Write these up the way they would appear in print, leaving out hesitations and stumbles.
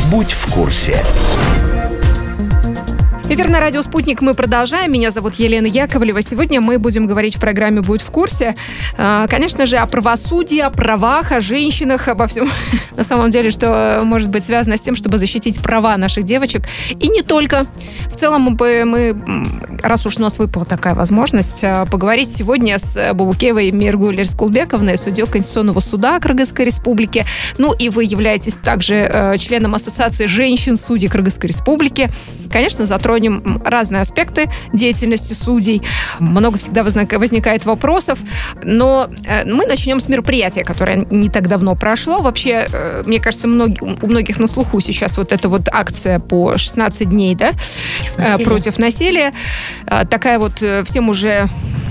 Будь в курсе. Эфир на радио «Спутник» мы продолжаем. Меня зовут Елена Яковлева. Сегодня мы будем говорить в программе «Будь в курсе». Конечно же, о правосудии, о правах, о женщинах, обо всем. На самом деле, что может быть связано с тем, чтобы защитить права наших девочек. И не только. В целом, мы, раз уж у нас выпала такая возможность, поговорить сегодня с Бубукевой Миргуль Эрскулбековной, судьей Конституционного суда Кыргызской Республики. Ну и вы являетесь также членом Ассоциации женщин-судей Кыргызской Республики. Конечно, затронем разные аспекты деятельности судей. Много всегда возникает вопросов. Но мы начнем с мероприятия, которое не так давно прошло. Вообще, мне кажется, у многих на слуху сейчас вот эта вот акция по 16 дней, да, против насилия. Такая вот всем уже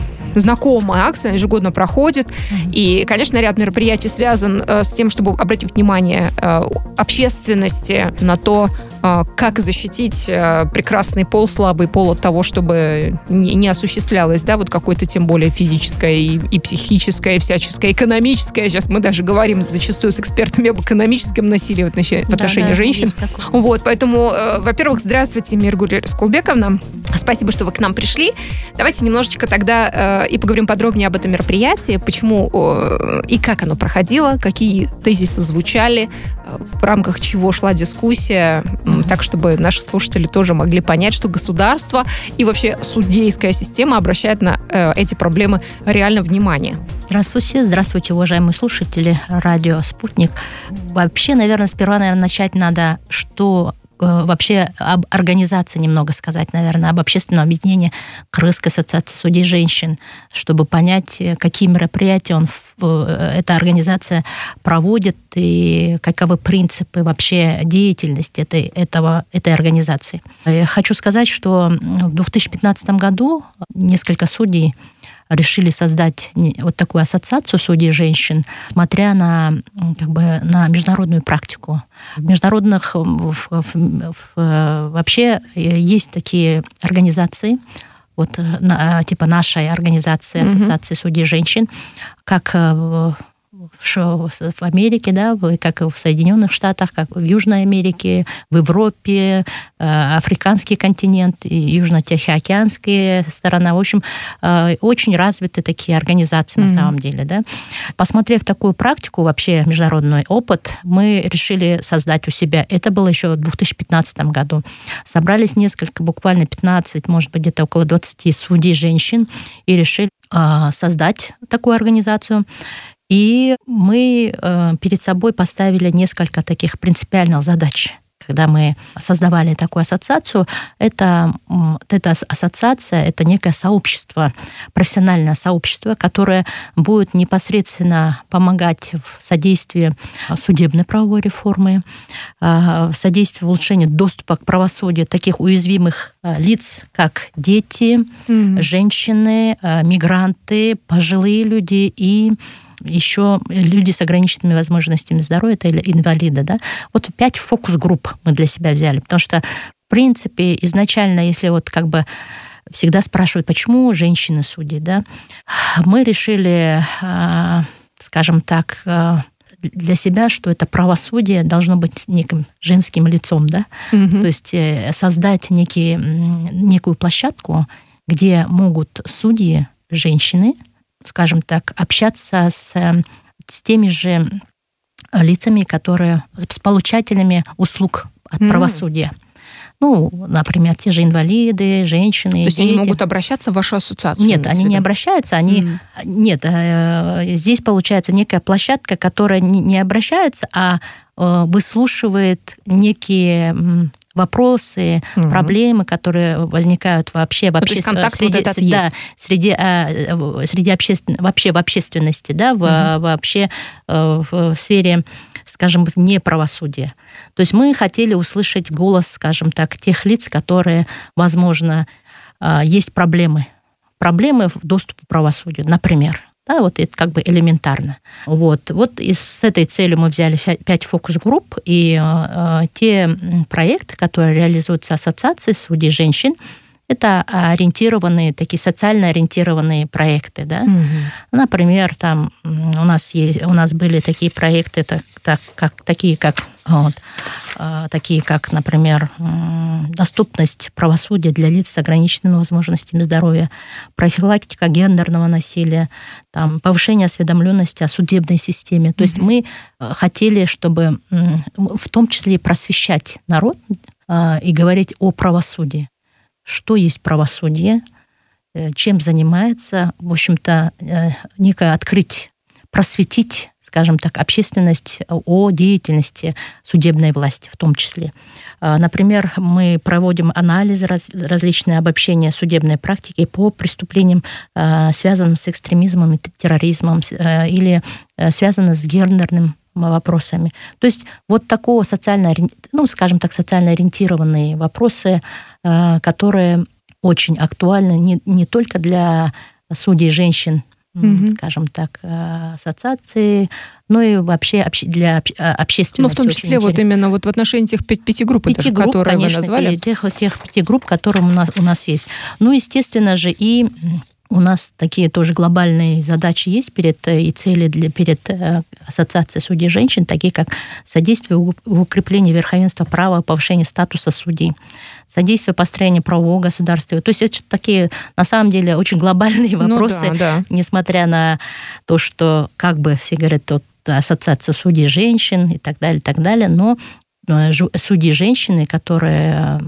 знакомая акция, ежегодно проходит. И, конечно, ряд мероприятий связан с тем, чтобы обратить внимание общественности на то, как защитить прекрасный пол, слабый пол от того, чтобы не осуществлялось, да, вот какое-то тем более физическое и психическое, и всяческое, экономическое. Сейчас мы даже говорим зачастую с экспертами об экономическом насилии в отношении женщин. Вот, поэтому, во-первых, здравствуйте, Миргуль Эрскулбековна. Спасибо, что вы к нам пришли. Давайте немножечко тогда и поговорим подробнее об этом мероприятии, почему и как оно проходило, какие тезисы звучали, в рамках чего шла дискуссия, так, чтобы наши слушатели тоже могли понять, что государство и вообще судейская система обращает на эти проблемы реально внимание. Здравствуйте, уважаемые слушатели радио «Спутник». Вообще, наверное, сперва, начать надо, что вообще об организации немного сказать, наверное, об общественном объединении Кыргызской ассоциации судей женщин, чтобы понять, какие мероприятия эта организация проводит и каковы принципы вообще деятельности этой организации. Я хочу сказать, что в 2015 году несколько судей решили создать вот такую ассоциацию судей женщин, смотря на международную практику. В международных вообще есть такие организации, вот типа нашей организации, Ассоциации судей женщин, как в Америке, да, как и в Соединенных Штатах, как в Южной Америке, в Европе, африканский континент, южно-тихоокеанская сторона. В общем, очень развиты такие организации на самом деле. Да. Посмотрев такую практику, вообще международный опыт, мы решили создать у себя. Это было еще в 2015 году. Собрались буквально 15, может быть, где-то около 20 судей женщин и решили создать такую организацию. И мы перед собой поставили несколько таких принципиальных задач. Когда мы создавали такую ассоциацию, эта ассоциация – это некое сообщество, профессиональное сообщество, которое будет непосредственно помогать в содействии судебной правовой реформы, в содействии улучшения доступа к правосудию таких уязвимых лиц, как дети, женщины, мигранты, пожилые люди и еще люди с ограниченными возможностями здоровья, это инвалиды. Да? Вот 5 фокус-групп мы для себя взяли, потому что, в принципе, изначально, если всегда спрашивают, почему женщины судьи, да, мы решили, скажем так, для себя, что это правосудие должно быть неким женским лицом, да? То есть создать некую площадку, где могут судьи, женщины, скажем так, общаться с теми же лицами, с получателями услуг от правосудия. Ну, например, те же инвалиды, женщины, То есть дети. они могут обращаться в вашу ассоциацию? Нет, они не обращаются. Нет, здесь получается некая площадка, которая не обращается, а выслушивает некие вопросы, проблемы, которые возникают вообще в в общественности, да, вообще в сфере, скажем, вне правосудия. То есть мы хотели услышать голос, скажем так, тех лиц, которые, возможно, есть проблемы в доступе к правосудию, например. Да, вот это элементарно. Вот и с этой целью мы взяли 5 фокус-групп, и те проекты, которые реализуются Ассоциацией судей женщин, это такие социально ориентированные проекты. Да? Например, там у нас были такие проекты, такие как такие как, например, доступность правосудия для лиц с ограниченными возможностями здоровья, профилактика гендерного насилия, там, повышение осведомленности о судебной системе. То есть мы хотели, чтобы в том числе и просвещать народ и говорить о правосудии. Что есть правосудие, чем занимается, в общем-то, некое открыть, просветить, скажем так, общественность о деятельности судебной власти в том числе. Например, мы проводим анализы, различные обобщения судебной практики по преступлениям, связанным с экстремизмом и терроризмом, или связанным с гендерным вопросами. То есть вот такого социально ориентированные вопросы, которые очень актуальны не только для судей женщин, скажем так, ассоциации, но и вообще для общественности. Ну, в том числе вот именно вот в отношении тех 5 групп, которые вы назвали. Тех 5 групп, которые у нас есть. Ну, естественно же, и у нас такие тоже глобальные задачи есть и цели перед Ассоциацией судей женщин, такие как содействие в укреплении верховенства права, повышение статуса судей, содействие построению правового государства. То есть это такие, на самом деле, очень глобальные вопросы, несмотря на то, что, как бы все говорят, вот, Ассоциация судей женщин и так далее, но судьи женщины, которые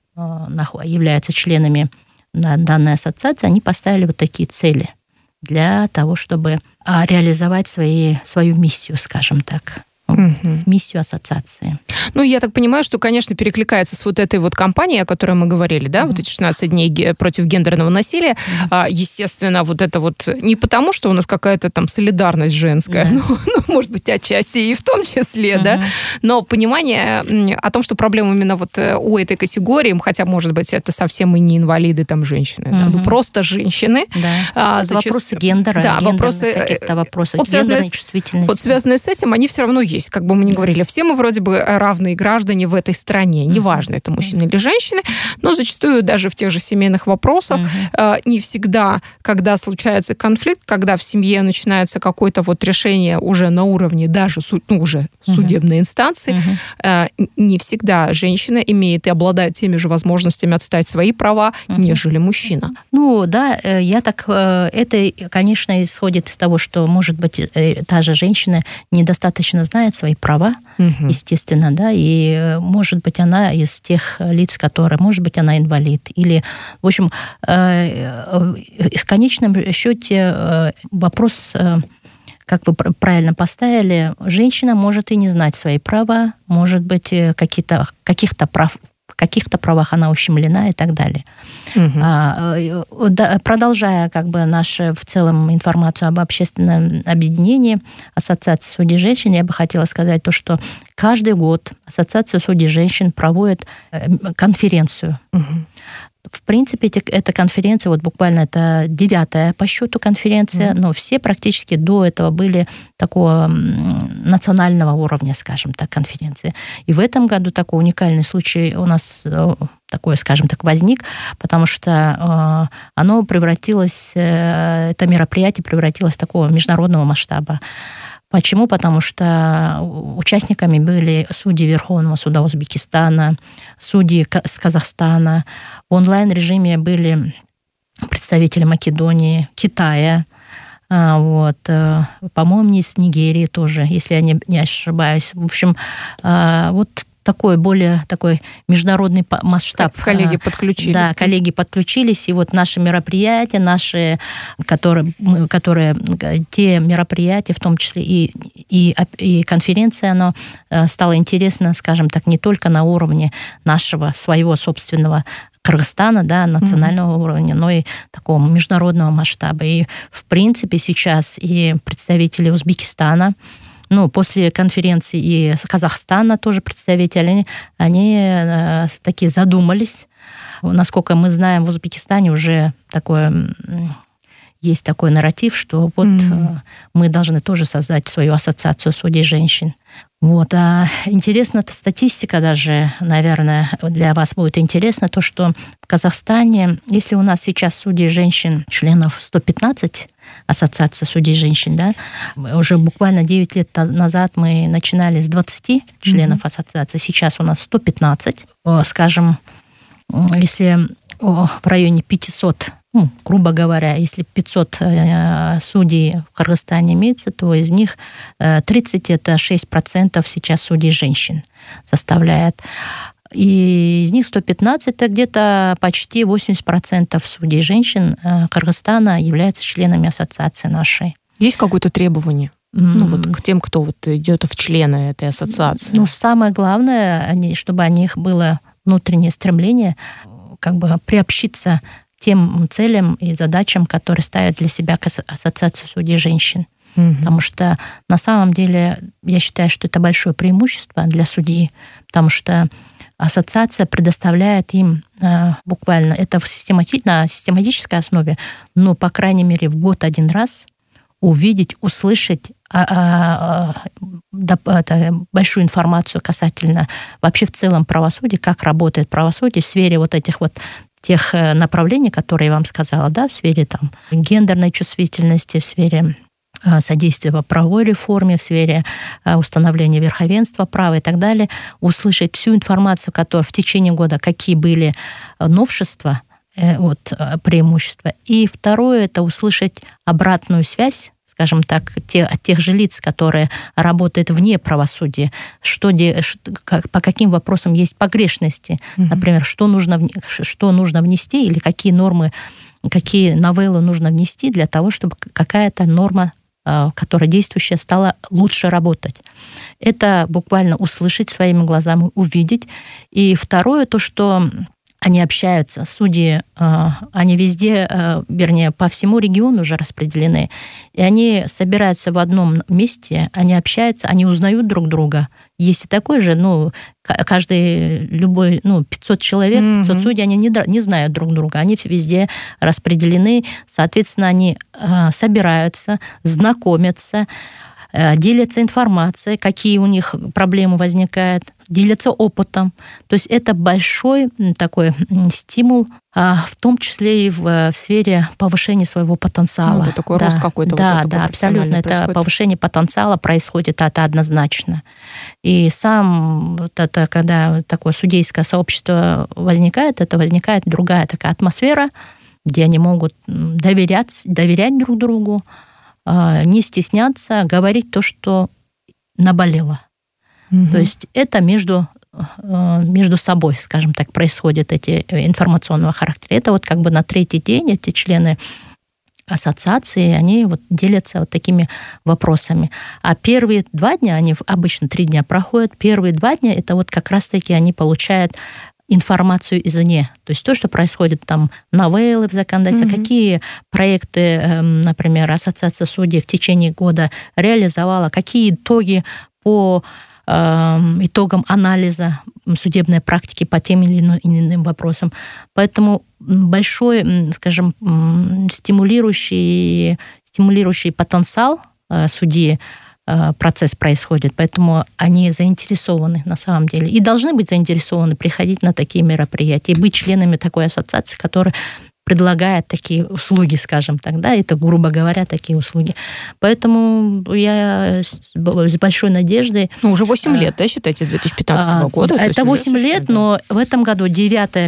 являются членами данной ассоциации, они поставили вот такие цели для того, чтобы реализовать свою миссию, скажем так. Миссию ассоциации. Ну, я так понимаю, что, конечно, перекликается с вот этой вот кампанией, о которой мы говорили, да, вот эти 16 дней против гендерного насилия. Естественно, вот это вот не потому, что у нас какая-то там солидарность женская, ну, может быть, отчасти и в том числе, да, но понимание о том, что проблема именно вот у этой категории, хотя, может быть, это совсем и не инвалиды, там, женщины, ну, просто женщины. Да. Вопросы гендера, да, вопросы гендерной чувствительности. Вот связанные с этим, они все равно есть. Как бы мы ни говорили, все мы вроде бы равные граждане в этой стране. Неважно, это мужчины или женщины, но зачастую даже в тех же семейных вопросах не всегда, когда случается конфликт, когда в семье начинается какое-то вот решение уже на уровне даже уже судебной инстанции, не всегда женщина имеет и обладает теми же возможностями отстаивать свои права, нежели мужчина. Ну да, это, конечно, исходит из того, что, может быть, та же женщина недостаточно знает свои права, естественно, да, и, может быть, она из тех лиц, которые, может быть, она инвалид, или, в общем, в конечном счете вопрос, как вы правильно поставили, женщина может и не знать свои права, может быть, каких-то правах она ущемлена и так далее. Продолжая как бы нашу в целом информацию об общественном объединении Ассоциации судей женщин, я бы хотела сказать то, что каждый год Ассоциация судей женщин проводит конференцию. В принципе, эта конференция, вот буквально это 9-я по счету конференция, но все практически до этого были такого национального уровня, скажем так, конференции. И в этом году такой уникальный случай у нас такой, скажем так, возник, потому что оно превратилось, это мероприятие превратилось в такого международного масштаба. Почему? Потому что участниками были судьи Верховного суда Узбекистана, судьи с Казахстана. В онлайн-режиме были представители Македонии, Китая, вот, по-моему, из Нигерии тоже, если я не ошибаюсь. В общем, вот более такой международный масштаб. Коллеги подключились. Да, коллеги подключились, и вот наши мероприятия, которые те мероприятия, в том числе и конференция, оно стало интересно, скажем так, не только на уровне нашего, своего собственного Кыргызстана, да, национального уровня, но и такого международного масштаба. И, в принципе, сейчас и представители Узбекистана, после конференции и Казахстана тоже представители, они такие задумались. Насколько мы знаем, в Узбекистане уже такое есть такой нарратив, что вот мы должны тоже создать свою ассоциацию судей женщин. Вот. А интересна эта статистика даже, наверное, для вас будет интересно, то, что в Казахстане, если у нас сейчас судей женщин, членов 115, ассоциация судей женщин, да, уже буквально 9 лет назад мы начинали с 20 членов ассоциации, сейчас у нас 115. Скажем, если в районе 500, грубо говоря, если 500 судей в Кыргызстане имеется, то из них 30 это 6% сейчас судей женщин составляет. И из них 115 это где-то почти 80% судей женщин Кыргызстана являются членами ассоциации нашей. Есть какое-то требование? Вот к тем, кто вот идет в члены этой ассоциации. Самое главное, чтобы у них было внутреннее стремление как бы приобщиться тем целям и задачам, которые ставят для себя ассоциация судей женщин. Потому что на самом деле я считаю, что это большое преимущество для судьи, потому что ассоциация предоставляет им буквально, это на систематической основе, но, по крайней мере, в год один раз увидеть, услышать большую информацию касательно вообще в целом правосудия, как работает правосудие в сфере вот этих вот тех направлений, которые я вам сказала, да, в сфере там гендерной чувствительности, в сфере содействия правовой реформе, в сфере установления верховенства права и так далее, услышать всю информацию, которая в течение года, какие были новшества, преимущества. И второе, это услышать обратную связь, скажем так, от тех же лиц, которые работают вне правосудия, по каким вопросам есть погрешности, например, что нужно внести или какие нормы, какие новеллы нужно внести для того, чтобы какая-то норма, которая действующая, стала лучше работать. Это буквально услышать своими глазами, увидеть. И второе, то, что они общаются, судьи, они везде, вернее, по всему региону уже распределены, и они собираются в одном месте, они общаются, они узнают друг друга. Есть и такой же, любой 500 человек, 500 судей, они не знают друг друга, они везде распределены, соответственно, они собираются, знакомятся, делятся информацией, какие у них проблемы возникают, делятся опытом. То есть это большой такой стимул, в том числе и в сфере повышения своего потенциала. Это такой рост какой-то. Да, абсолютно. Это повышение потенциала происходит, это однозначно. И когда такое судейское сообщество возникает, это возникает другая такая атмосфера, где они могут доверять друг другу, не стесняться, говорить то, что наболело. То есть это между собой, скажем так, происходят эти информационного характера. Это вот как бы на третий день эти члены ассоциации, они делятся такими вопросами. А первые 2 дня, они обычно 3 дня проходят, первые 2 дня это как раз-таки они получают информацию извне. То есть то, что происходит там, новеллы в законодательстве, какие проекты, например, Ассоциация судей в течение года реализовала, какие итоги по итогам анализа судебной практики по тем или иным вопросам. Поэтому большой, скажем, стимулирующий потенциал судьи процесс происходит, поэтому они заинтересованы на самом деле и должны быть заинтересованы приходить на такие мероприятия, быть членами такой ассоциации, которая предлагает такие услуги, скажем так, да, это, грубо говоря, такие услуги. Поэтому я с большой надеждой... уже 8 лет, да, считаете, с 2015 года? Это 8 лет, но в этом году 9-е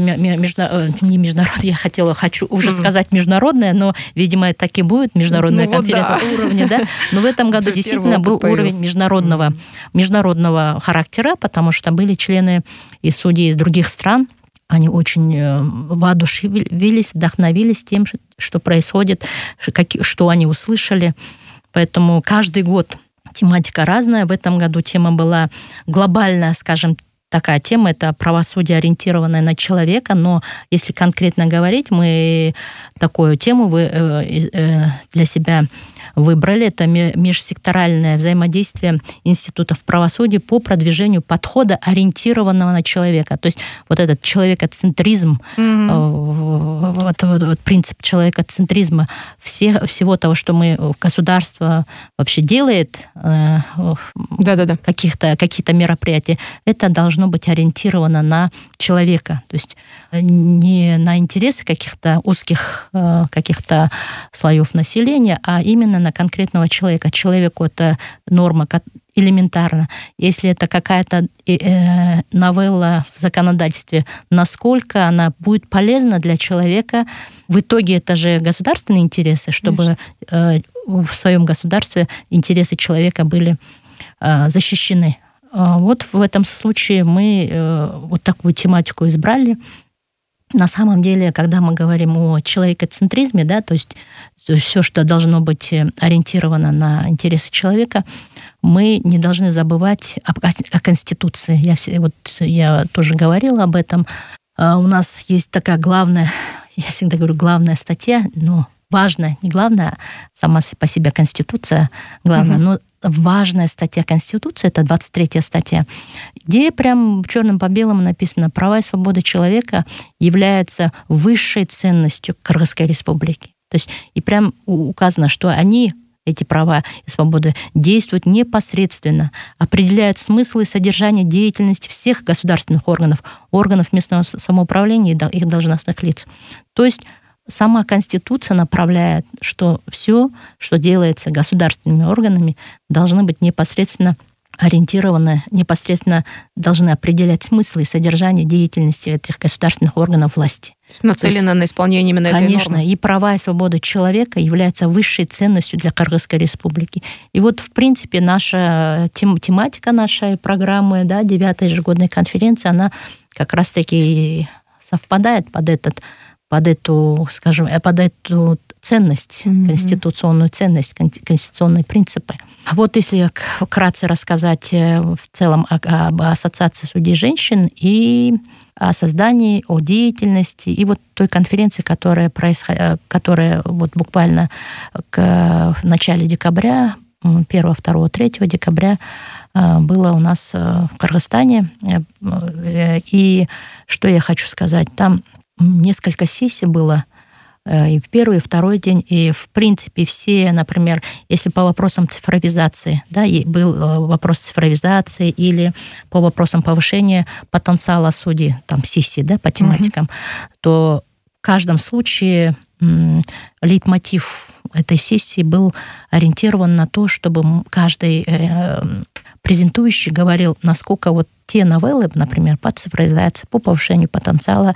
хочу уже сказать международное, но, видимо, так и будет международная конференция уровня, да. Но в этом году действительно был уровень международного характера, потому что были члены и судьи из других стран. Они очень воодушевились, вдохновились тем, что происходит, что они услышали. Поэтому каждый год тематика разная. В этом году тема была глобальная, скажем такая тема, это правосудие, ориентированное на человека, но если конкретно говорить, мы такую тему для себя выбрали. Это межсекторальное взаимодействие институтов правосудия по продвижению подхода, ориентированного на человека. То есть вот этот человекоцентризм, вот принцип человекоцентризма, всего того, что государство вообще делает, какие-то мероприятия, это должно быть ориентировано на человека. То есть не на интересы каких-то узких каких-то слоев населения, а именно на конкретного человека. Человеку это норма элементарно. Если это какая-то новелла в законодательстве, насколько она будет полезна для человека, в итоге это же государственные интересы, чтобы в своем государстве интересы человека были защищены. Вот в этом случае мы вот такую тематику избрали. На самом деле, когда мы говорим о человекоцентризме, да, то есть все, что должно быть ориентировано на интересы человека, мы не должны забывать о Конституции. Я тоже говорила об этом. У нас есть такая главная, я всегда говорю, главная статья, но важная, не главная, сама по себе Конституция главная, но важная статья Конституции, это 23-я статья, где прям черным по белому написано: права и свободы человека являются высшей ценностью Кыргызской республики. То есть и прям указано, что эти права и свободы действуют непосредственно, определяют смысл и содержание деятельности всех государственных органов местного самоуправления и их должностных лиц. То есть сама Конституция направляет, что все, что делается государственными органами, должны быть непосредственно ориентированы, непосредственно должны определять смысл и содержание деятельности этих государственных органов власти. Нацелено на исполнение именно этой нормы. Конечно, и права и свободы человека являются высшей ценностью для Кыргызской республики. И вот, в принципе, наша тематика нашей программы, 9-й ежегодной конференции, она как раз-таки совпадает под эту ценность, конституционную ценность, конституционные принципы. А вот если вкратце рассказать в целом об Ассоциации судей женщин и о создании, о деятельности и вот той конференции, которая вот буквально в начале декабря, 1, 2, 3 декабря было у нас в Кыргызстане. И что я хочу сказать, там несколько сессий было, и в первый, и второй день, и в принципе все, например, если по вопросам цифровизации, был вопрос цифровизации или по вопросам повышения потенциала судей, там сессии, по тематикам, то в каждом случае лейтмотив этой сессии был ориентирован на то, чтобы каждый презентующий говорил, насколько вот те новеллы, например, по цифровизации, по повышению потенциала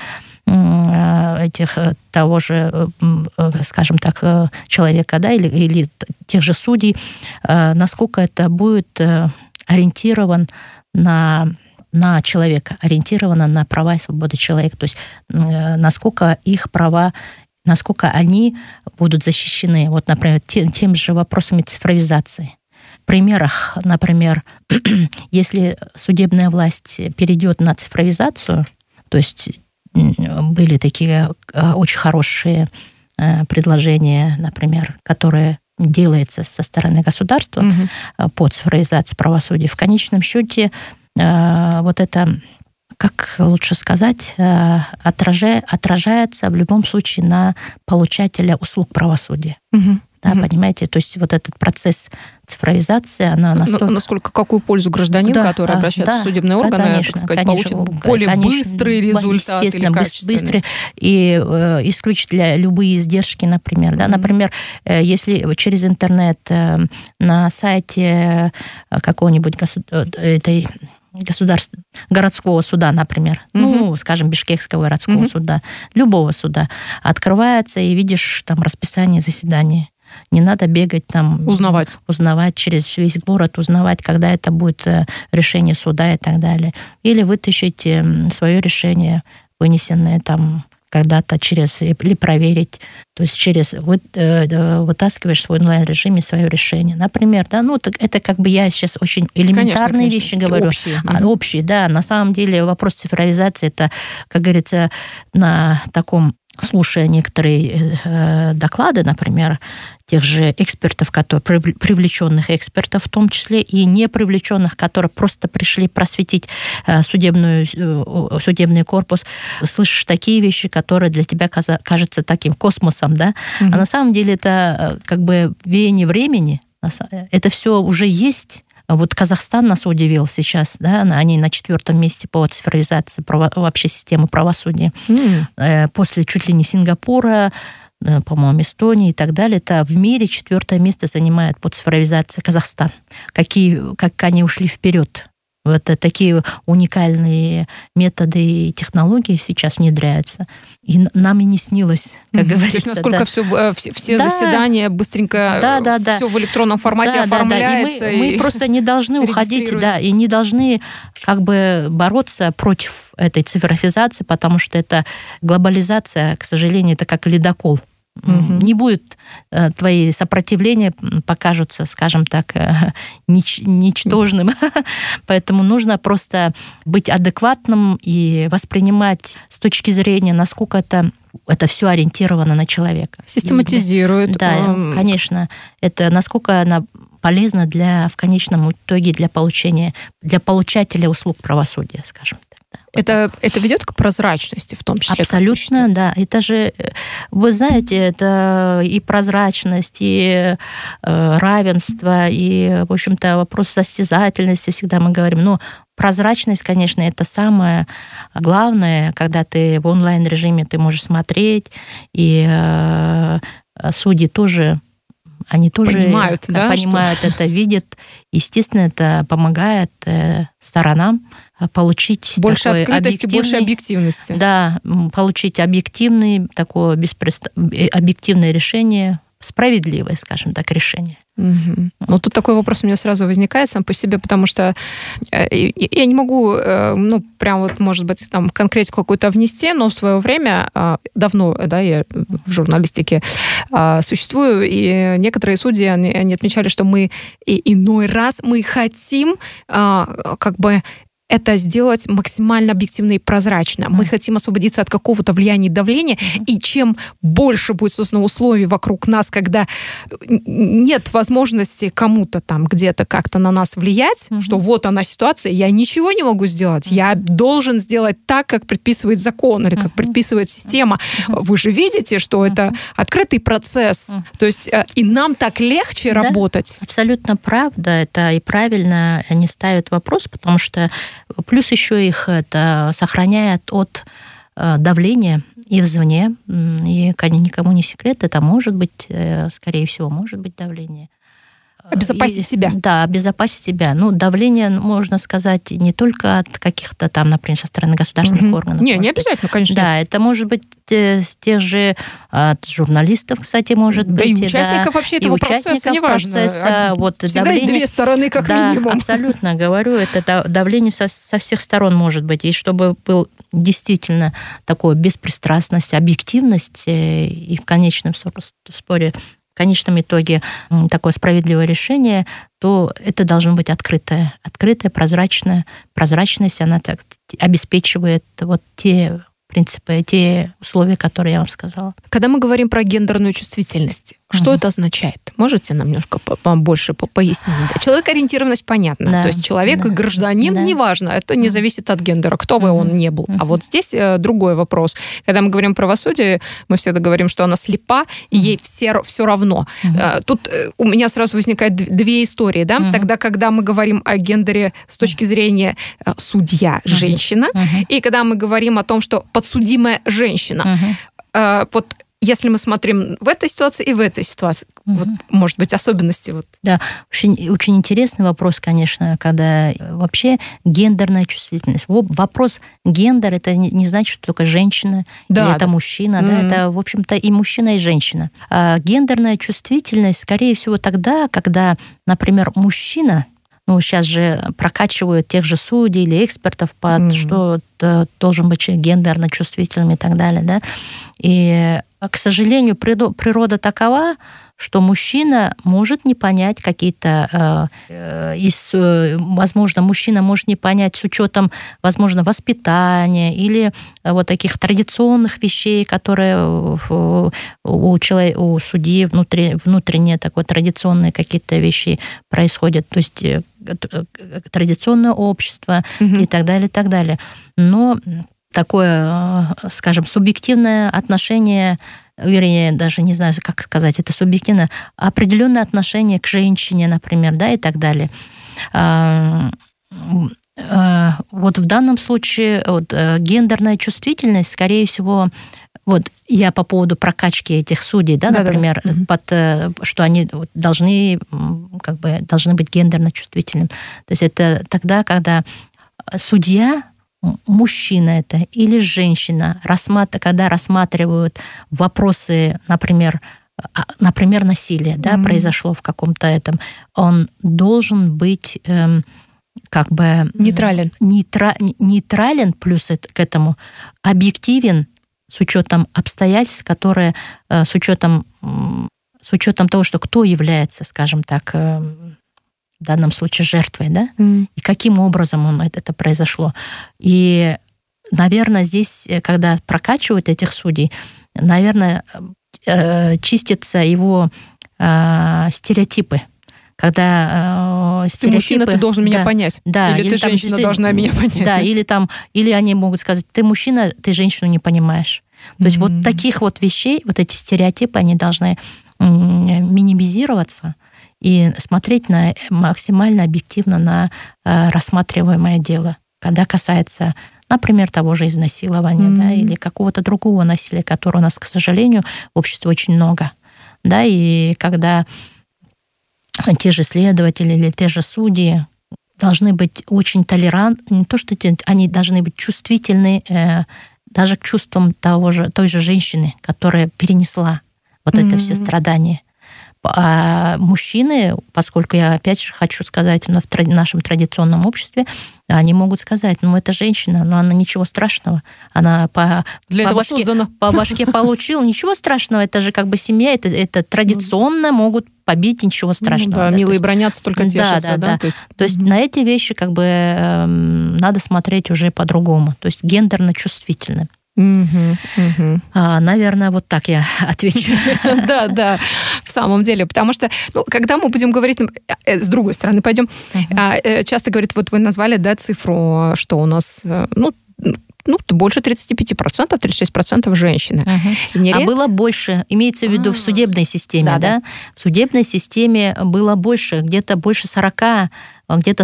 того же, скажем так, человека, или тех же судей, насколько это будет ориентирован на человека, ориентировано на права и свободы человека, то есть насколько их права, насколько они будут защищены, вот, например, тем же вопросами цифровизации. В примерах, например, если судебная власть перейдет на цифровизацию, то есть были такие очень хорошие предложения, например, которые делаются со стороны государства по цифровизации правосудия. В конечном счете вот это, как лучше сказать, отражается в любом случае на получателя услуг правосудия. Понимаете? То есть вот этот процесс цифровизации, она настолько... Какую пользу гражданин, который обращается в судебные органы, конечно, получит более быстрый результат или качественный? Быстрый, и исключить любые издержки, например. Например, если через интернет на сайте какого-нибудь городского суда, например, скажем, Бишкекского городского суда, любого суда, открывается, и видишь там расписание заседаний. Не надо бегать там... Узнавать через весь город, узнавать, когда это будет решение суда и так далее. Или вытащить свое решение, вынесенное там когда-то или проверить, то есть вытаскиваешь в онлайн-режиме свое решение. Например, да, это как бы я сейчас очень элементарные вещи говорю. Общие, да. На самом деле вопрос цифровизации, это, как говорится, на таком, слушая некоторые доклады, например, тех же экспертов, привлеченных экспертов, в том числе и не привлеченных, которые просто пришли просветить судебный корпус, слышишь такие вещи, которые для тебя кажутся таким космосом, да? А на самом деле это как бы веяние времени, это все уже есть. Вот Казахстан нас удивил сейчас, да, они на 4-м месте по цифровизации вообще системы правосудия. После чуть ли не Сингапура, по-моему, Эстонии и так далее, это в мире 4-е место занимает по цифровизации Казахстан. Как они ушли вперед. Вот такие уникальные методы и технологии сейчас внедряются. И нам и не снилось, как говорится. То есть насколько все заседания быстренько все в электронном формате оформляется. И мы просто не должны уходить, и не должны как бы бороться против этой цифровизации, потому что это глобализация, к сожалению, это как ледокол. Не будет твои сопротивления, покажутся, скажем так, ничтожным. Поэтому нужно просто быть адекватным и воспринимать с точки зрения, насколько это все ориентировано на человека. Систематизирует. Да, конечно. Это насколько она полезна в конечном итоге для получателя услуг правосудия, скажем. Это ведет к прозрачности в том числе? Абсолютно, да. Это же, вы знаете, это и прозрачность, и равенство, и, в общем-то, вопрос состязательности, всегда мы говорим. Но прозрачность, конечно, это самое главное, когда ты в онлайн-режиме ты можешь смотреть, и судьи тоже... Они тоже понимают это, видят. Естественно, это помогает сторонам получить больше открытости, больше объективности. Да, получить объективное решение, справедливое, скажем так, решение. Ну, тут такой вопрос у меня сразу возникает сам по себе, потому что я не могу, прям вот, может быть, там конкретику какую-то внести, но в свое время, давно, да, я в журналистике существую, и некоторые судьи, они отмечали, что мы иной раз мы хотим как бы это сделать максимально объективно и прозрачно. Мы хотим освободиться от какого-то влияния и давления, и чем больше будет, собственно, условий вокруг нас, когда нет возможности кому-то там где-то как-то на нас влиять, что вот она ситуация, я ничего не могу сделать, я должен сделать так, как предписывает закон или как предписывает система. Вы же видите, что это открытый процесс, то есть и нам так легче работать. Абсолютно правда, это и правильно они ставят вопрос, потому что плюс еще их это сохраняет от давления извне. И никому не секрет, это может быть, скорее всего, может быть давление. Обезопасить себя. Да, обезопасить себя. Давление, можно сказать, не только от каких-то там, например, со стороны государственных органов. Не обязательно, конечно. Да, это может быть с тех же от журналистов, кстати, может быть. И участников вообще этого процесса, неважно. Всегда давление, есть две стороны, как минимум. Да, абсолютно, говорю, это давление со всех сторон может быть. И чтобы был действительно такая беспристрастность, объективность, и в конечном конечном итоге такое справедливое решение, то это должно быть открытое, прозрачное. Прозрачность, она так обеспечивает вот те принципы, те условия, которые я вам сказала. Когда мы говорим про гендерную чувствительность, что это означает? Можете нам немножко больше пояснить? Человек-ориентированность понятно. То есть человек и гражданин, неважно, это не зависит от гендера, кто бы он ни был. А вот здесь другой вопрос. Когда мы говорим про правосудие, мы всегда говорим, что она слепа, и ей все равно. Тут у меня сразу возникает две истории. Да? Тогда, когда мы говорим о гендере с точки зрения судья, женщина, и когда мы говорим о том, что подсудимая женщина, вот если мы смотрим в этой ситуации и в этой ситуации, вот, может быть, особенности. Вот. Да, очень интересный вопрос, конечно, когда вообще гендерная чувствительность. Вопрос гендер, это не значит, что только женщина, или это мужчина, да, это, в общем-то, и мужчина, и женщина. А гендерная чувствительность, скорее всего, тогда, когда, например, мужчина сейчас же прокачивают тех же судей или экспертов под что должен быть гендерно чувствительным и так далее, да. И, к сожалению, природа такова, что мужчина может не понять какие-то, возможно, мужчина может не понять с учетом, возможно, воспитания или вот таких традиционных вещей, которые у судьи внутренние такое традиционные какие-то вещи происходят, то есть традиционное общество и так далее, и так далее. Но такое, скажем, субъективное отношение, вернее, даже не знаю, как сказать, это субъективное, определенное отношение к женщине, например, да, и так далее. Вот в данном случае гендерная чувствительность, скорее всего, вот я по поводу прокачки этих судей, да, например, что они должны быть гендерно чувствительными. То есть это тогда, когда судья, мужчина это или женщина, когда рассматривают вопросы, например, насилие, да, произошло в каком-то этом, он должен быть нейтрален, плюс к этому объективен с учетом обстоятельств, которые, с учетом того, что кто является, скажем так, в данном случае жертвой, да, и каким образом это произошло. И, наверное, здесь, когда прокачивают этих судей, наверное, чистятся его стереотипы. Когда ты мужчина, ты должен меня понять. Да, или ты женщина должна меня понять. Да, или они могут сказать, ты мужчина, ты женщину не понимаешь. То есть вот таких вот вещей, вот эти стереотипы, они должны минимизироваться и смотреть максимально объективно на рассматриваемое дело, когда касается, например, того же изнасилования, да, или какого-то другого насилия, которого у нас, к сожалению, в обществе очень много. Да, и когда те же следователи или те же судьи должны быть очень толерантны, не то что они должны быть чувствительны даже к чувствам той же женщины, которая перенесла вот это все страдания. А мужчины, поскольку я опять же хочу сказать, в нашем традиционном обществе, они могут сказать, это женщина, но она ничего страшного. Она по башке получила, ничего страшного, это же как бы семья, это традиционно могут побить, ничего страшного. Да, милые бранятся, только тешатся. Да. То есть на эти вещи как бы надо смотреть уже по-другому, то есть гендерно чувствительно. Наверное, вот так я отвечу. Да, в самом деле. Потому что, когда мы будем говорить, с другой стороны пойдем, часто говорят, вот вы назвали, да, цифру, что у нас, больше 35%, 36% женщины. А было больше, имеется в виду в судебной системе, да? В судебной системе было больше, где-то больше 40, где-то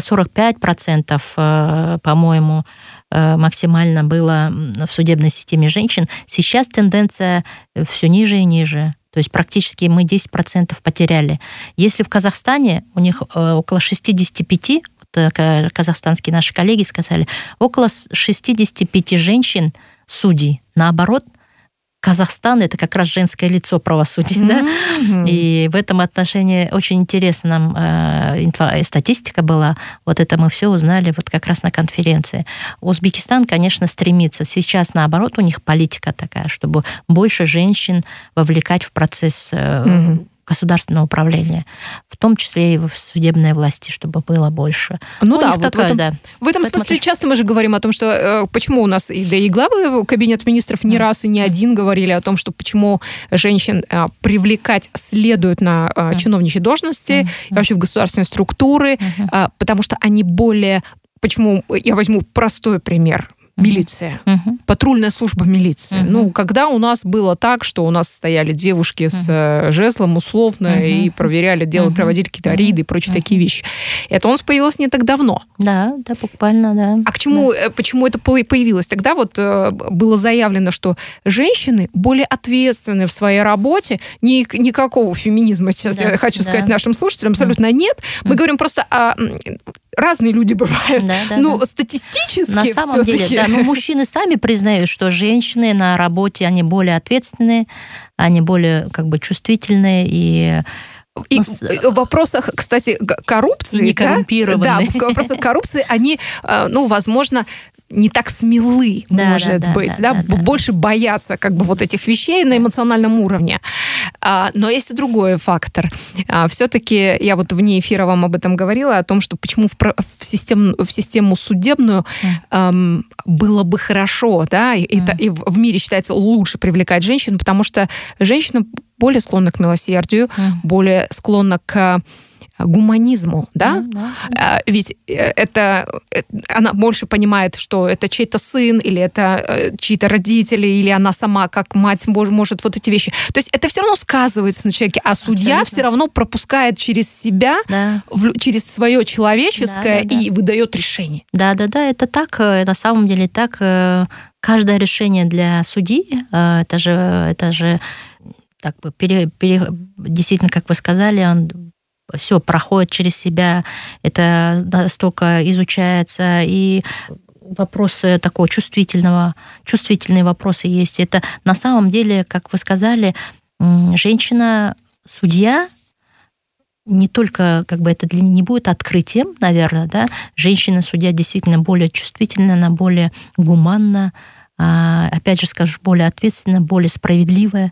45%, по-моему, максимально было в судебной системе женщин. Сейчас тенденция все ниже и ниже. То есть практически мы 10% потеряли. Если в Казахстане у них около 65%, казахстанские наши коллеги сказали, около 65 женщин судей. Наоборот, Казахстан — это как раз женское лицо правосудия. Да? И в этом отношении очень интересна нам статистика была. Вот это мы все узнали вот как раз на конференции. Узбекистан, конечно, стремится. Сейчас, наоборот, у них политика такая, чтобы больше женщин вовлекать в процесс государственного управления, в том числе и в судебной власти, чтобы было больше. В этом смысле часто мы же говорим о том, что почему у нас и главы Кабинета министров не раз и не один говорили о том, что почему женщин привлекать следует на чиновничьи должности, и вообще в государственные структуры, потому что они более... Почему? Я возьму простой пример. Милиция. Патрульная служба милиции. Когда у нас было так, что у нас стояли девушки с жезлом условно и проверяли дело, проводили какие-то рейды и прочие такие вещи. Это у нас появилось не так давно. Да, буквально, да. А почему это появилось? Тогда вот было заявлено, что женщины более ответственны в своей работе. Никакого феминизма сейчас я хочу сказать нашим слушателям абсолютно нет. Мы говорим просто о... Разные люди бывают. Статистически на самом деле, да, мужчины сами признают, что женщины на работе, они более ответственные, они более как бы чувствительные, и И в вопросах, кстати, коррупции... И некоррумпированные. Да, в вопросах коррупции они, возможно, не так смелы, может быть, больше боятся как бы вот этих вещей на эмоциональном уровне. Но есть и другой фактор. Все-таки я вот вне эфира вам об этом говорила, о том, что почему в систему судебную было бы хорошо, да, и в мире считается лучше привлекать женщин, потому что женщина более склонна к милосердию, более склонна к гуманизму, да? Ведь она больше понимает, что это чей-то сын, или это чьи-то родители, или она сама, как мать, может вот эти вещи. То есть это все равно сказывается на человеке, а судья все равно пропускает через себя, через свое человеческое и выдает решение. Да, это так, на самом деле так. Каждое решение для судьи, это же так бы действительно, как вы сказали, он все проходит через себя, это настолько изучается, и вопросы такого чувствительные вопросы есть. Это на самом деле, как вы сказали, женщина-судья не только, как бы это не будет открытием, наверное, да, женщина-судья действительно более чувствительна, она более гуманна, опять же скажу, более ответственна, более справедливая.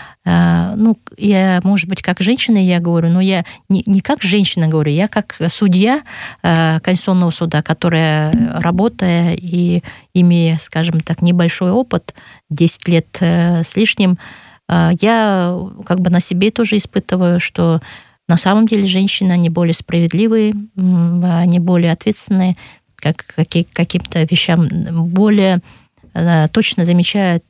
Я, может быть, как женщина я говорю, но я не как женщина говорю, я как судья Конституционного суда, которая, работая и имея, скажем так, небольшой опыт, 10 лет с лишним, я как бы на себе тоже испытываю, что на самом деле женщины, они более справедливые, они более ответственные, как каким-то вещам более точно замечают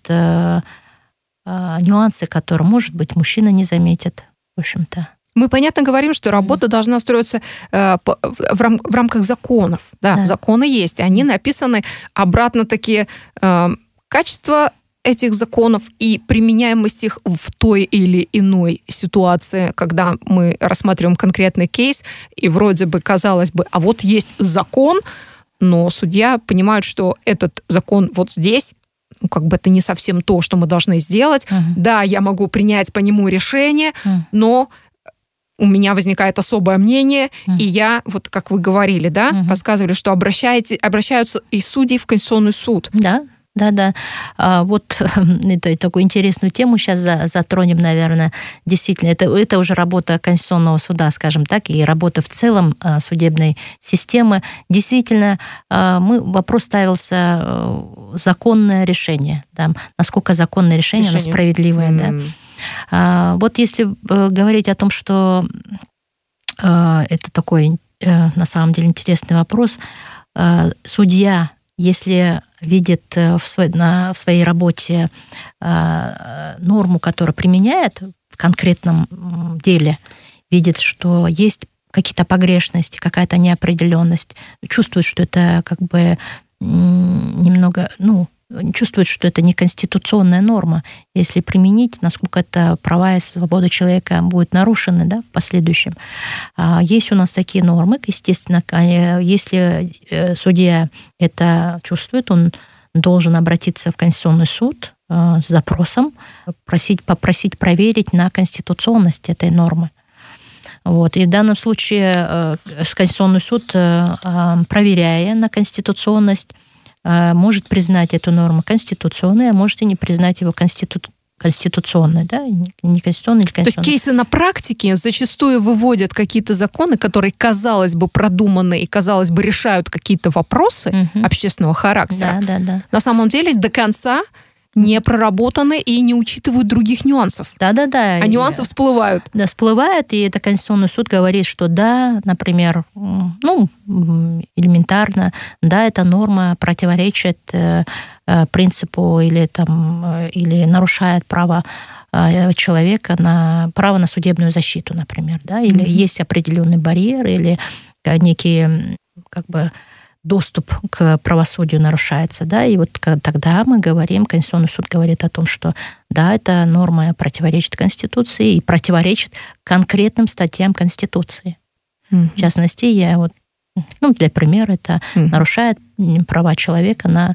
нюансы, которые, может быть, мужчина не заметит, в общем-то. Мы, понятно, говорим, что работа должна строиться в рамках законов. Да, законы есть, они написаны обратно-таки. Качество этих законов и применяемость их в той или иной ситуации, когда мы рассматриваем конкретный кейс, и вроде бы, казалось бы, а вот есть закон, но судья понимает, что этот закон вот здесь, как бы это не совсем то, что мы должны сделать. Да, я могу принять по нему решение, но у меня возникает особое мнение, и я, вот как вы говорили, да, рассказывали, что обращаются и судьи в Конституционный суд. Да. Вот это такую интересную тему сейчас затронем, наверное. Действительно, это уже работа Конституционного суда, скажем так, и работа в целом судебной системы. Действительно, вопрос ставился законное решение, да, насколько законное решение, оно справедливое. Да. Вот если говорить о том, что это такой, на самом деле, интересный вопрос, судья, если видит в своей работе норму, которую применяет в конкретном деле, видит, что есть какие-то погрешности, какая-то неопределенность, чувствует, что это как бы немного, чувствует, что это не конституционная норма. Если применить, насколько это права и свобода человека будут нарушены, да, в последующем. Есть у нас такие нормы, естественно, если судья это чувствует, он должен обратиться в Конституционный суд с запросом, попросить проверить на конституционность этой нормы. Вот. И в данном случае Конституционный суд, проверяя на конституционность, может признать эту норму конституционной, а может и не признать его конституционной, да, не конституционной или конституционной. То есть кейсы на практике зачастую выводят какие-то законы, которые, казалось бы, продуманы и, казалось бы, решают какие-то вопросы общественного характера. Да. На самом деле до конца не проработаны и не учитывают других нюансов. Да. А нюансы всплывают. Да, всплывают, и это Конституционный суд говорит, что да, например, элементарно, да, эта норма противоречит принципу или нарушает право человека на право на судебную защиту, например, да, или есть определенный барьер, или некий как бы доступ к правосудию нарушается, да, и вот тогда мы говорим, Конституционный суд говорит о том, что да, эта норма противоречит Конституции и противоречит конкретным статьям Конституции. В частности, для примера, это нарушает права человека на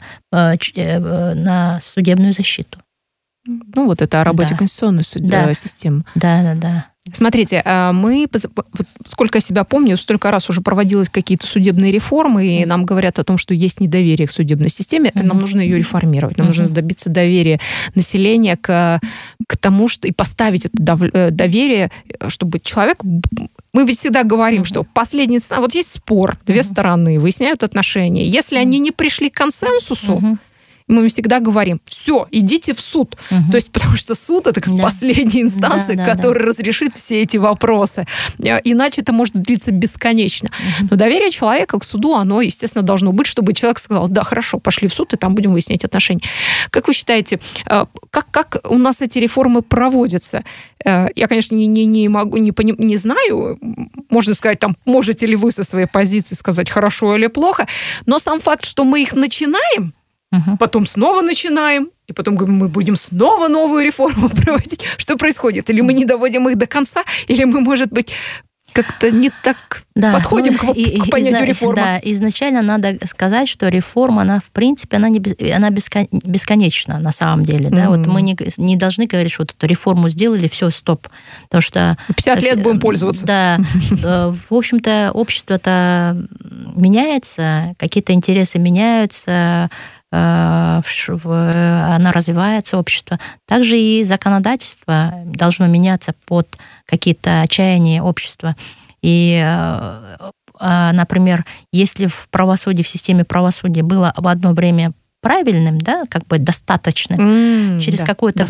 судебную защиту. Вот это о работе Конституционной системы. Да. Смотрите, мы, сколько я себя помню, столько раз уже проводились какие-то судебные реформы, и нам говорят о том, что есть недоверие к судебной системе, нам нужно ее реформировать, нам нужно добиться доверия населения к тому, что и поставить это доверие, чтобы человек... Мы ведь всегда говорим, что последний... Вот есть спор, две стороны выясняют отношения. Если они не пришли к консенсусу, мы всегда говорим, все, идите в суд. То есть, потому что суд — это как последняя инстанция, которая разрешит все эти вопросы. Иначе это может длиться бесконечно. Но доверие человека к суду, оно, естественно, должно быть, чтобы человек сказал, да, хорошо, пошли в суд, и там будем выяснять отношения. Как вы считаете, как у нас эти реформы проводятся? Я, конечно, не могу, не знаю, можно сказать, там, можете ли вы со своей позиции сказать, хорошо или плохо, но сам факт, что мы их начинаем, потом снова начинаем, и потом говорим, мы будем снова новую реформу проводить. Что происходит? Или мы не доводим их до конца, или мы, может быть, как-то не так подходим к понятию реформы. Да, изначально надо сказать, что реформа, она, в принципе, она бесконечна на самом деле. Да? Вот мы не должны говорить, что вот эту реформу сделали, все, стоп. Потому что... 50 лет будем пользоваться. Да. В общем-то, общество-то меняется, какие-то интересы меняются, оно развивается, общество. Также и законодательство должно меняться под какие-то отчаяния общества. И, например, если в правосудии, в системе правосудия было в одно время правильным, да, как бы достаточным, через какое-то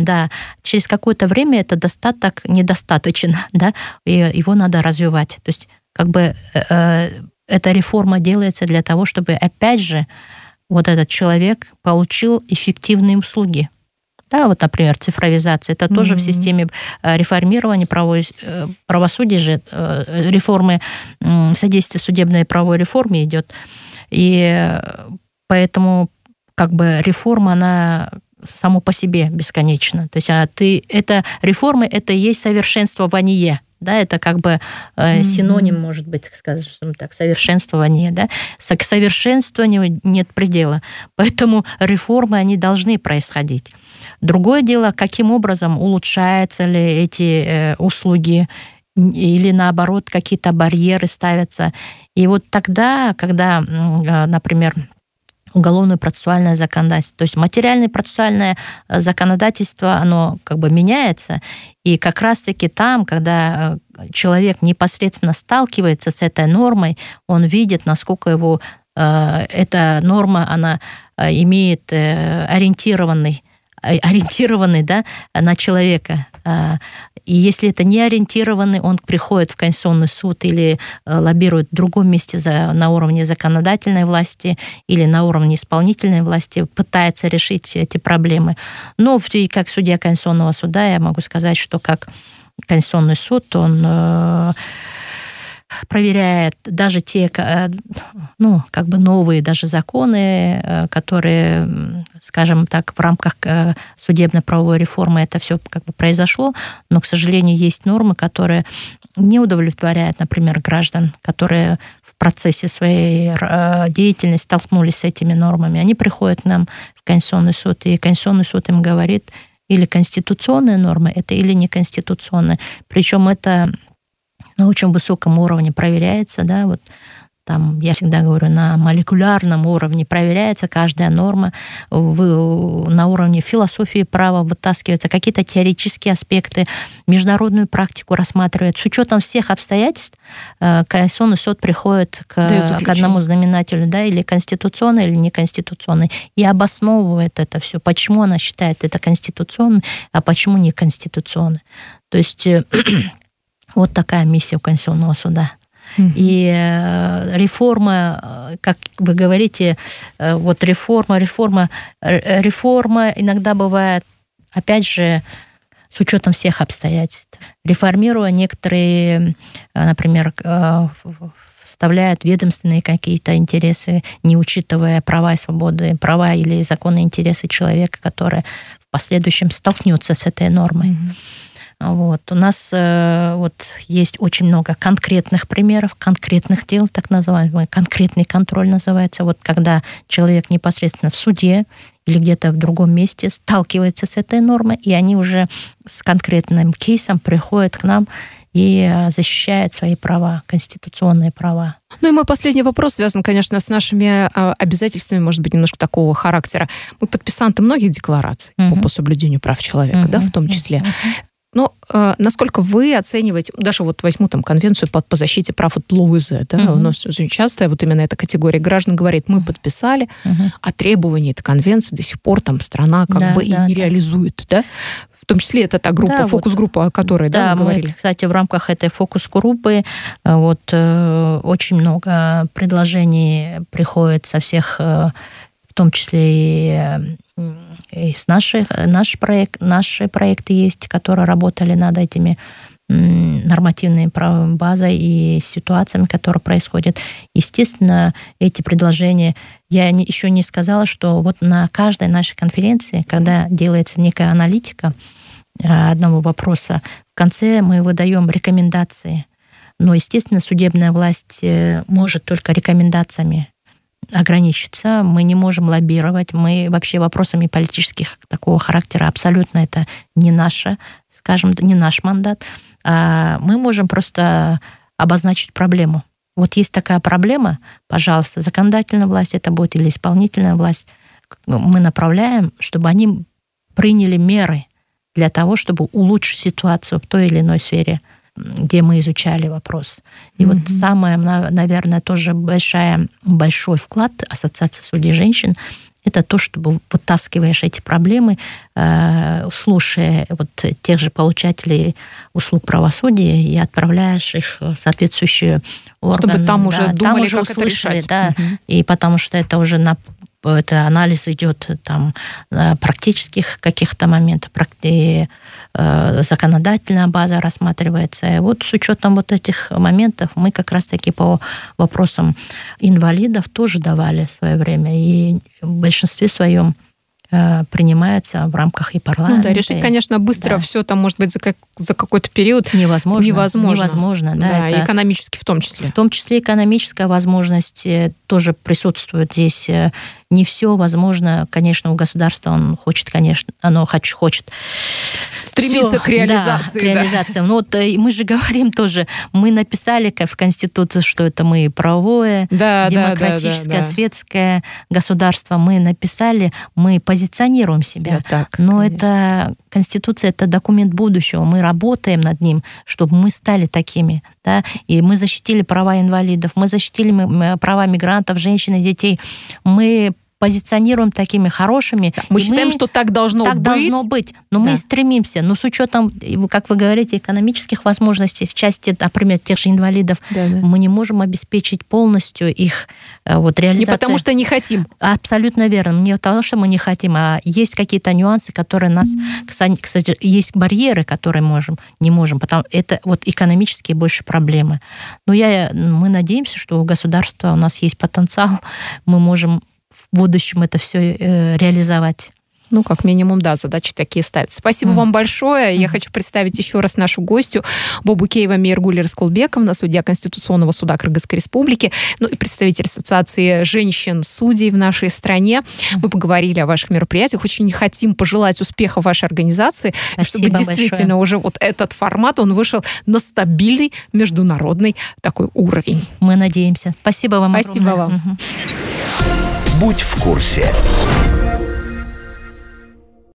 время этот достаток недостаточен, да, и его надо развивать. То есть, как бы эта реформа делается для того, чтобы, опять же, вот этот человек получил эффективные услуги. Да, вот, например, цифровизация. Это тоже в системе реформирования правосудия же, реформы, содействие судебной и правовой реформе идет. И поэтому как бы реформа, она само по себе бесконечна. То есть реформы, это и есть совершенствование. Да, это как бы синоним, может быть, скажем так, совершенствование. Да? К совершенствованию нет предела. Поэтому реформы, они должны происходить. Другое дело, каким образом улучшаются ли эти услуги, или наоборот, какие-то барьеры ставятся. И вот тогда, когда, например, уголовное процессуальное законодательство. То есть материальное процессуальное законодательство, оно как бы меняется, и как раз-таки там, когда человек непосредственно сталкивается с этой нормой, он видит, насколько его эта норма, она имеет ориентированный, да, на человека. И если это не ориентированный, он приходит в Конституционный суд или лоббирует в другом месте на уровне законодательной власти или на уровне исполнительной власти, пытается решить эти проблемы. Но как судья Конституционного суда я могу сказать, что как Конституционный суд, он проверяет даже те, ну, как бы новые даже законы, которые, скажем так, в рамках судебно-правовой реформы это все как бы произошло, но, к сожалению, есть нормы, которые не удовлетворяют, например, граждан, которые в процессе своей деятельности столкнулись с этими нормами. Они приходят к нам в Конституционный суд, и Конституционный суд им говорит, или конституционная норма это, или неконституционная. Причем это на очень высоком уровне проверяется, да, вот там, я всегда говорю, на молекулярном уровне проверяется каждая норма, на уровне философии права вытаскиваются какие-то теоретические аспекты, международную практику рассматривают. С учетом всех обстоятельств Конституционный суд приходит к одному знаменателю, да, или конституционный, или неконституционный, и обосновывает это все, почему она считает это конституционным, а почему неконституционным. То есть вот такая миссия у Конституционного суда. И реформа, как вы говорите, вот реформа иногда бывает, опять же, с учетом всех обстоятельств. Реформируя некоторые, например, вставляют ведомственные какие-то интересы, не учитывая права и свободы, права или законные интересы человека, который в последующем столкнется с этой нормой. Вот. У нас вот есть очень много конкретных примеров, конкретных дел, так называемый конкретный контроль называется. Вот когда человек непосредственно в суде или где-то в другом месте сталкивается с этой нормой, и они уже с конкретным кейсом приходят к нам и защищают свои права, конституционные права. Ну и мой последний вопрос связан, конечно, с нашими обязательствами, может быть, немножко такого характера. Мы подписанты многих деклараций по соблюдению прав человека, да, в том числе. Но насколько вы оцениваете, даже вот возьму там конвенцию по защите прав от ЛОВЗ, да, у нас очень часто вот именно эта категория граждан говорит, мы подписали, а требования этой конвенции до сих пор там страна как бы и не реализует, да? В том числе это та группа, фокус-группа, о которой, да, вы говорили. Мы, кстати, в рамках этой фокус-группы вот очень много предложений приходит со всех, в том числе и с наши проекты есть, которые работали над этими нормативной базой и ситуациями, которые происходят. Естественно, эти предложения, я еще не сказала, что вот на каждой нашей конференции, когда делается некая аналитика одного вопроса, в конце мы выдаем рекомендации. Но, естественно, судебная власть может только рекомендациями ограничиться, мы не можем лоббировать, мы вообще вопросами политических такого характера абсолютно это не наше, скажем, не наш мандат, а мы можем просто обозначить проблему. Вот есть такая проблема, пожалуйста, законодательная власть это будет или исполнительная власть, мы направляем, чтобы они приняли меры для того, чтобы улучшить ситуацию в той или иной сфере, где мы изучали вопрос. И вот самое, наверное, тоже большой вклад Ассоциации судей женщин это то, чтобы вытаскиваешь эти проблемы, слушая вот тех же получателей услуг правосудия и отправляешь их в соответствующие органы. Чтобы там уже думали, как это решать. Да, и потому что это уже это анализ идет там практических каких-то моментов, законодательная база рассматривается. И вот с учетом вот этих моментов мы как раз-таки по вопросам инвалидов тоже давали в свое время. И в большинстве своем принимается в рамках и парламента. Ну да, решить, конечно, быстро все там, может быть, за какой-то период невозможно. Да, это экономически в том числе. В том числе экономическая возможность тоже присутствует здесь. Не все возможно, конечно, у государства оно хочет стремиться к реализации. Да, к реализации. Но вот мы же говорим тоже, мы написали в Конституции, что это мы правовое, демократическое, светское государство. Мы написали, мы позиционируем себя. Но это Конституция, это документ будущего. Мы работаем над ним, чтобы мы стали такими. Да? И мы защитили права инвалидов, мы защитили права мигрантов, женщин и детей. Мы позиционируем такими хорошими. Мы считаем, что так должно быть. Так должно быть. Но мы стремимся. Но с учетом, как вы говорите, экономических возможностей в части, например, тех же инвалидов, мы не можем обеспечить полностью их реализацию. Не потому что не хотим. Абсолютно верно. Не потому что мы не хотим, а есть какие-то нюансы, которые нас... Кстати, есть барьеры, которые не можем. Потому это экономические больше проблемы. Но мы надеемся, что у государства у нас есть потенциал. Мы можем в будущем это все реализовать. Ну, как минимум, да, задачи такие ставят. Спасибо вам большое. Я хочу представить еще раз нашу гостью Бобукеева Мейиргуль Рыскулбековна, судья Конституционного суда Кыргызской Республики, ну и представитель Ассоциации женщин-судей в нашей стране. Мы поговорили о ваших мероприятиях. Очень хотим пожелать успеха вашей организации, чтобы действительно уже этот формат, он вышел на стабильный международный такой уровень. Мы надеемся. Спасибо вам огромное. Спасибо вам. Будь в курсе.